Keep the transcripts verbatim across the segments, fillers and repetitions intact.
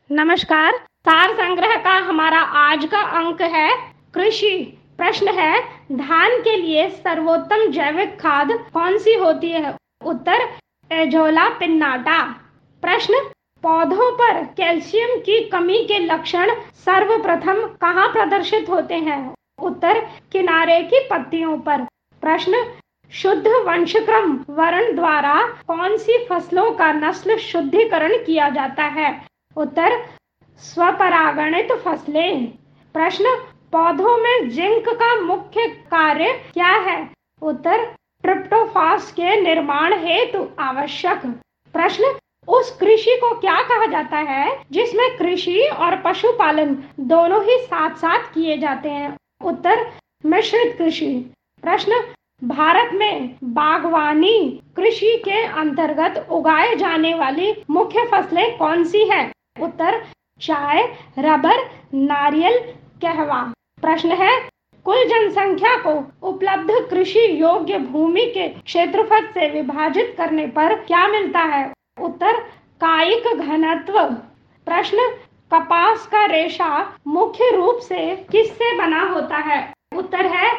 नमस्कार। सार संग्रह का हमारा आज का अंक है कृषि। प्रश्न है, धान के लिए सर्वोत्तम जैविक खाद कौन सी होती है? उत्तर, एजोला पिन्नाटा। प्रश्न, पौधों पर कैल्शियम की कमी के लक्षण सर्वप्रथम कहाँ प्रदर्शित होते हैं? उत्तर, किनारे की पत्तियों पर। प्रश्न, शुद्ध वंशक्रम वर्ण द्वारा कौन सी फसलों का नस्ल शुद्धिकरण किया जाता है? उत्तर, स्वपरागणित फसलें। प्रश्न, पौधों में जिंक का मुख्य कार्य क्या है? उत्तर, ट्रिप्टोफास के निर्माण हेतु आवश्यक। प्रश्न, उस कृषि को क्या कहा जाता है जिसमें कृषि और पशुपालन दोनों ही साथ साथ किए जाते हैं? उत्तर, मिश्रित कृषि। प्रश्न, भारत में बागवानी कृषि के अंतर्गत उगाए जाने वाली मुख्य फसलें कौन सी हैं? उत्तर, चाय, रबर, नारियल, कहवा। प्रश्न है, कुल जनसंख्या को उपलब्ध कृषि योग्य भूमि के क्षेत्रफल से विभाजित करने पर क्या मिलता है? उत्तर, कायिक घनत्व। प्रश्न, कपास का रेशा मुख्य रूप से किससे बना होता है? उत्तर है,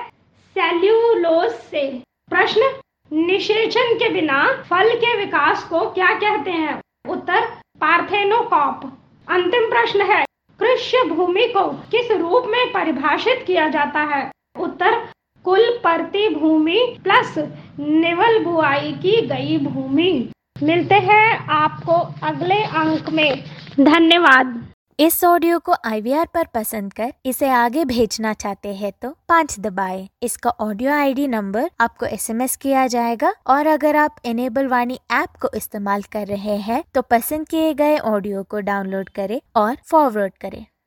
सेल्यूलोज से। प्रश्न, निषेचन के बिना फल के विकास को क्या कहते हैं? उत्तर, पार्थेनोकॉप। अंतिम प्रश्न है, कृषि भूमि को किस रूप में परिभाषित किया जाता है? उत्तर, कुल परती भूमि प्लस निवल बुआई की गई भूमि। मिलते हैं आपको अगले अंक में। धन्यवाद। इस ऑडियो को आई वी आर पर पसंद कर इसे आगे भेजना चाहते हैं तो पाँच दबाएं। इसका ऑडियो आई डी नंबर आपको एस एम एस किया जाएगा और अगर आप इनेबल वाणी ऐप को इस्तेमाल कर रहे हैं तो पसंद किए गए ऑडियो को डाउनलोड करें और फॉरवर्ड करें।